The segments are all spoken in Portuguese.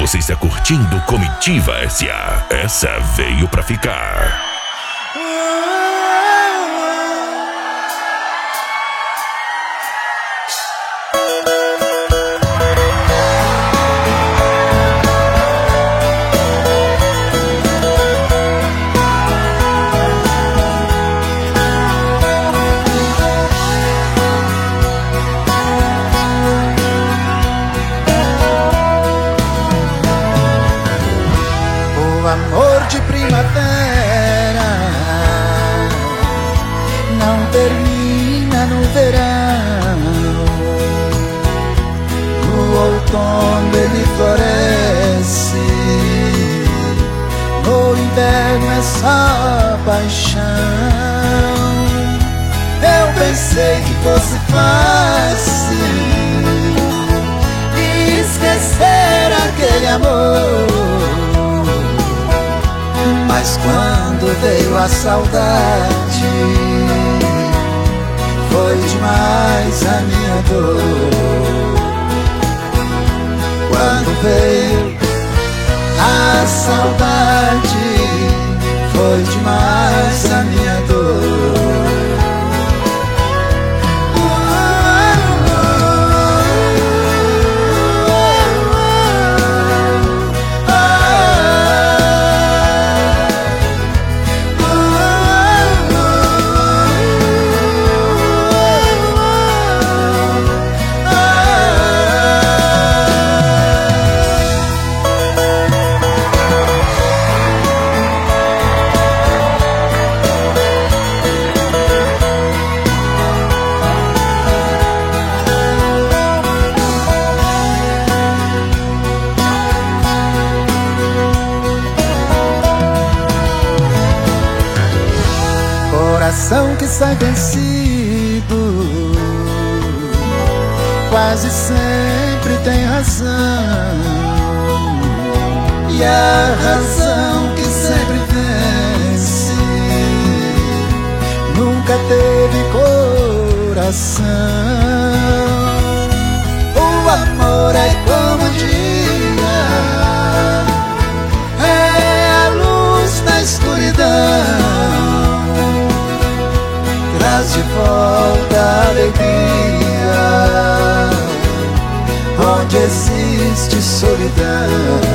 Você está curtindo Comitiva SA. Essa veio pra ficar. Amor de primavera não termina no verão. No outono ele floresce, no inverno é só paixão. Eu pensei que fosse fácil esquecer aquele amor, mas quando veio a saudade, foi demais a minha dor. Quando veio a saudade, foi demais a minha dor. Coração que sai vencido quase sempre tem razão, e a razão que sempre vence nunca teve coração. O amor é como o dia, é a luz na escuridão, traz de volta a alegria onde existe solidão.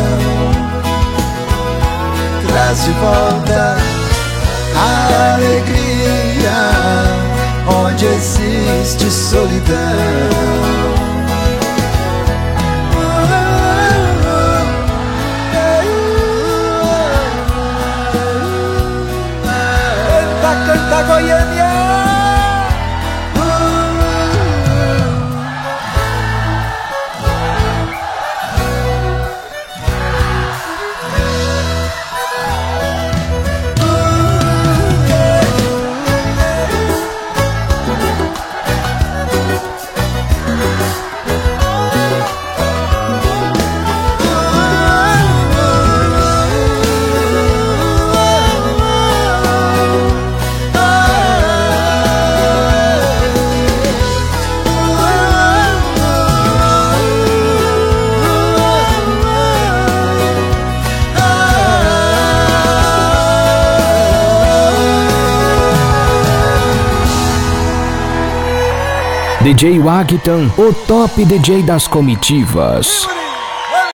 Traz de volta a alegria onde existe solidão. Canta Goiânia. DJ Wagton, o top DJ das comitivas.